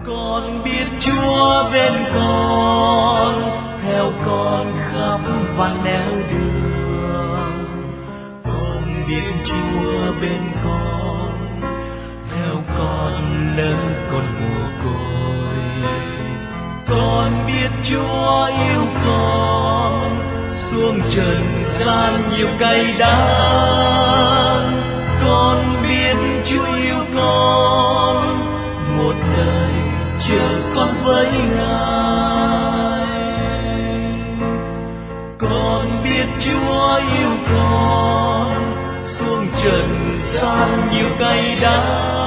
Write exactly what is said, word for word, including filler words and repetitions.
Con biết Chúa bên con, theo con khắp vạn nẻo đường. Con biết Chúa bên con, theo con lỡ con mồ côi. Con biết Chúa yêu con, xuống trần gian nhiều cay đắng. Con biết Chúa yêu con, một đời chờ con với Ngài. Con biết Chúa yêu con, xuống trần gian nhiều cay đắng.